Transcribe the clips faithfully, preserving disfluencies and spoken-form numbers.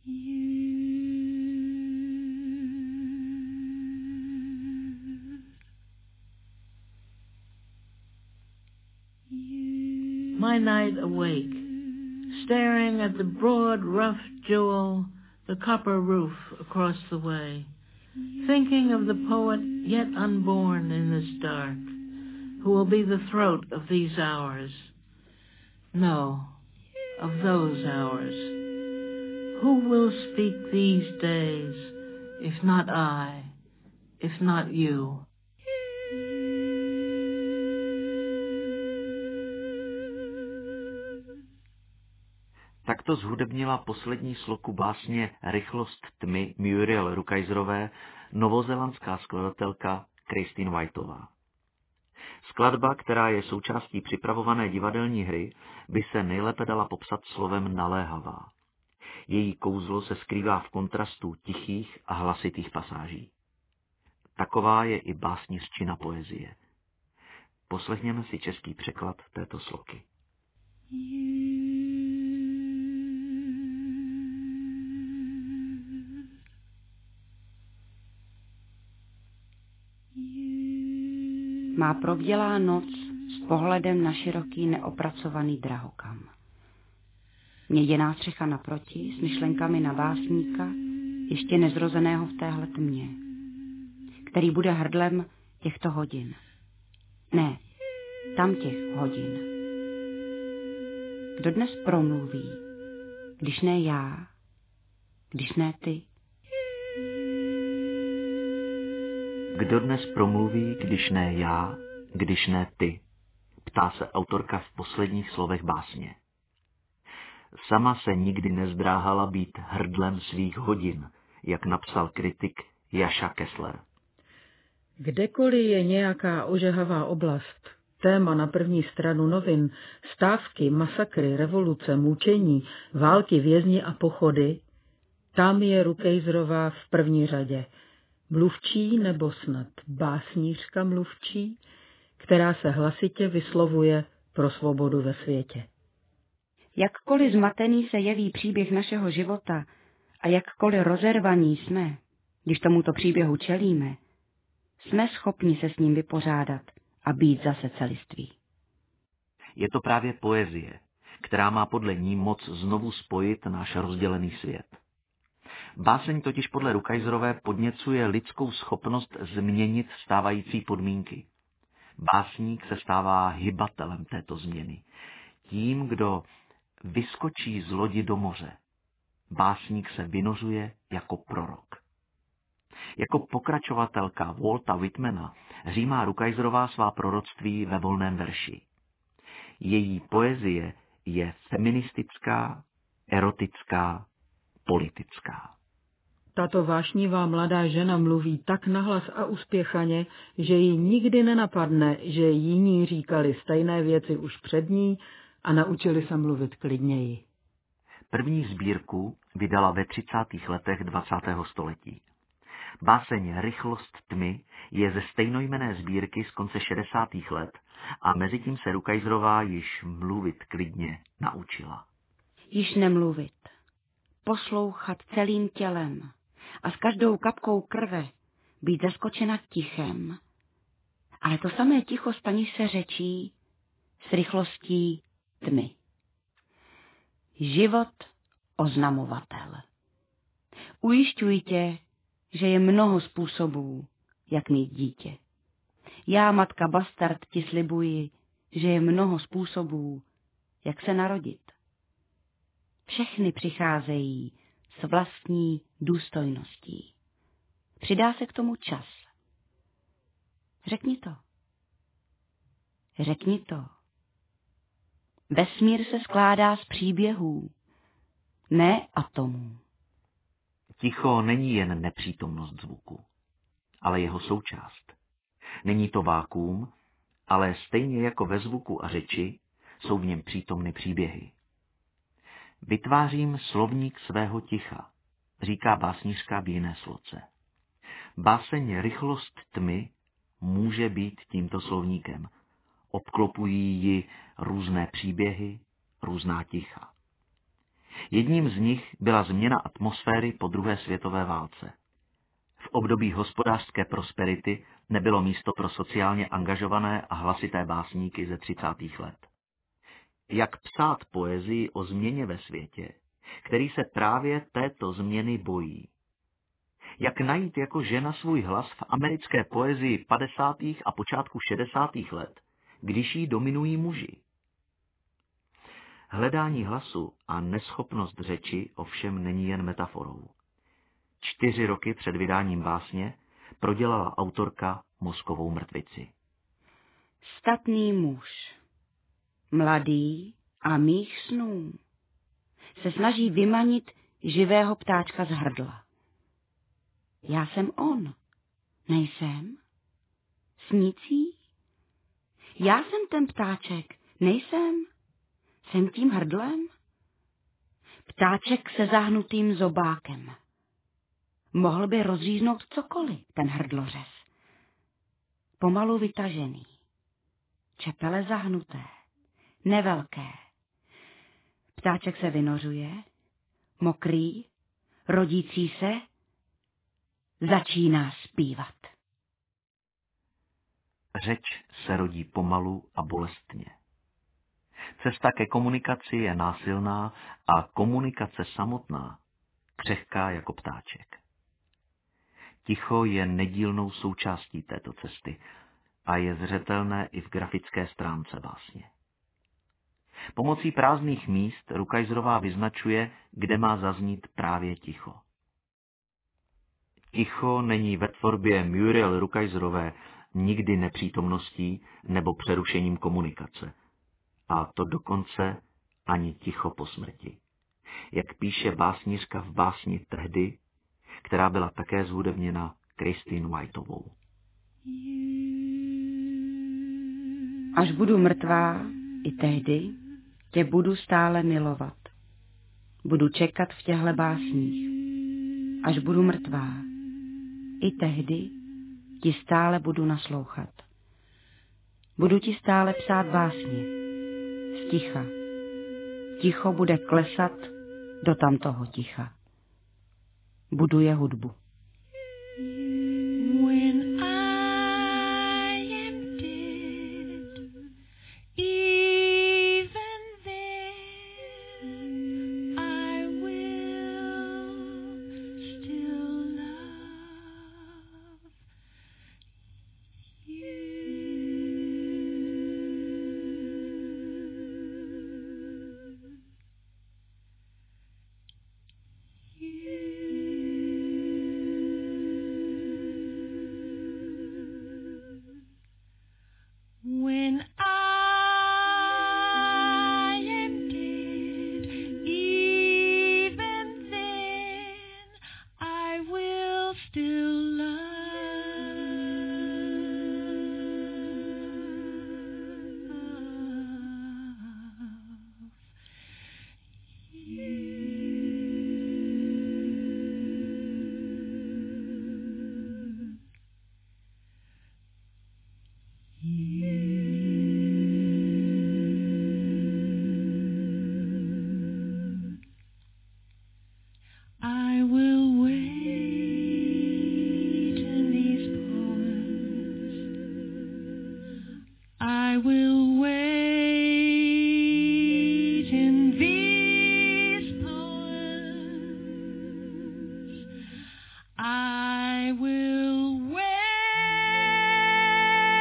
My night awake, staring at the broad, rough jewel, the copper roof across the way, thinking of the poet yet unborn in this dark, who will be the throat of these hours. No, of those hours. Who will speak these days, if not I, if not you? Takto zhudebnila poslední sloku básně Rychlost tmy Muriel Rukeyserové novozélandská skladatelka Christine Whiteová. Skladba, která je součástí připravované divadelní hry, by se nejlépe dala popsat slovem naléhavá. Její kouzlo se skrývá v kontrastu tichých a hlasitých pasáží. Taková je i básniřčina poezie. Poslechněme si český překlad této sloky. Má provdělá noc s pohledem na široký neopracovaný drahokam. Měděná střecha naproti s myšlenkami na básníka, ještě nezrozeného v téhle tmě, který bude hrdlem těchto hodin. Ne, tam těch hodin. Kdo dnes promluví, když ne já, když ne ty? Kdo dnes promluví, když ne já, když ne ty? Ptá se autorka v posledních slovech básně. Sama se nikdy nezdráhala být hrdlem svých hodin, jak napsal kritik Jaša Kessler. Kdekoliv je nějaká ožehavá oblast, téma na první stranu novin, stávky, masakry, revoluce, mučení, války, vězni a pochody, tam je Rukeyserová v první řadě. Mluvčí nebo snad básnířka mluvčí, která se hlasitě vyslovuje pro svobodu ve světě. Jakkoliv zmatený se jeví příběh našeho života a jakkoliv rozervaní jsme, když tomuto příběhu čelíme, jsme schopni se s ním vypořádat a být zase celiství. Je to právě poezie, která má podle ní moc znovu spojit náš rozdělený svět. Báseň totiž podle Rukeyserové podněcuje lidskou schopnost změnit stávající podmínky. Básník se stává hybatelem této změny. Tím, kdo vyskočí z lodi do moře. Básník se vynořuje jako prorok. Jako pokračovatelka Walta Whitmana římá Rukeyserová svá proroctví ve volném verši. Její poezie je feministická, erotická, politická. Tato vášnivá mladá žena mluví tak nahlas a uspěchaně, že ji nikdy nenapadne, že jiní říkali stejné věci už před ní a naučili se mluvit klidněji. První sbírku vydala ve třicátých letech dvacátého století. Báseň Rychlost tmy je ze stejnojmenné sbírky z konce šedesátých let a mezitím se Rukeyserová již mluvit klidně naučila. Již nemluvit, poslouchat celým tělem a s každou kapkou krve být zaskočena tichem. Ale to samé ticho stane se řečí s rychlostí tmy. Život oznamovatel. Ujišťuji tě, že je mnoho způsobů, jak mít dítě. Já, matka bastard, ti slibuji, že je mnoho způsobů, jak se narodit. Všechny přicházejí s vlastní důstojností. Přidá se k tomu čas. Řekni to. Řekni to. Vesmír se skládá z příběhů, ne atomů. Ticho není jen nepřítomnost zvuku, ale jeho součást. Není to vákuum, ale stejně jako ve zvuku a řeči jsou v něm přítomny příběhy. Vytvářím slovník svého ticha, říká básnířka v jiné sloce. Báseň Rychlost tmy může být tímto slovníkem. Obklopují ji různé příběhy, různá ticha. Jedním z nich byla změna atmosféry po druhé světové válce. V období hospodářské prosperity nebylo místo pro sociálně angažované a hlasité básníky ze třicátých let. Jak psát poezii o změně ve světě, který se právě této změny bojí? Jak najít jako žena svůj hlas v americké poezii padesátých a počátku šedesátých let, když jí dominují muži? Hledání hlasu a neschopnost řeči ovšem není jen metaforou. Čtyři roky před vydáním básně prodělala autorka mozkovou mrtvici. Statný muž, mladý a mých snů, se snaží vymanit živého ptáčka z hrdla. Já jsem on, nejsem? Snící? Já jsem ten ptáček, nejsem? Jsem tím hrdlem? Ptáček se zahnutým zobákem. Mohl by rozříznout cokoliv, ten hrdlořez. Pomalu vytažený. Čepele zahnuté, nevelké. Ptáček se vynořuje, mokrý, rodící se, začíná zpívat. Řeč se rodí pomalu a bolestně. Cesta ke komunikaci je násilná a komunikace samotná křehká jako ptáček. Ticho je nedílnou součástí této cesty a je zřetelné i v grafické stránce básně. Pomocí prázdných míst Rukayserová vyznačuje, kde má zaznít právě ticho. Ticho není ve tvorbě Muriel Rukayserové nikdy nepřítomností nebo přerušením komunikace. A to dokonce ani ticho po smrti. Jak píše básnířka v básni Tehdy, která byla také zhudebněna Christine Whiteovou. Až budu mrtvá, i tehdy tě budu stále milovat. Budu čekat v těchto básních. Až budu mrtvá, i tehdy ti stále budu naslouchat. Budu ti stále psát básně. Z ticha. Ticho bude klesat do tamtoho ticha. Buduje hudbu.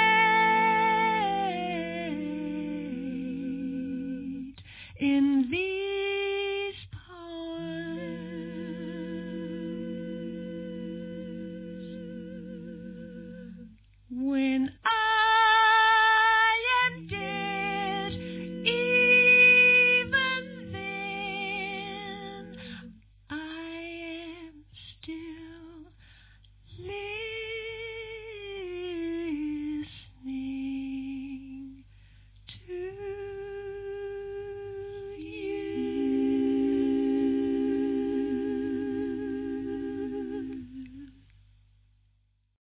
In the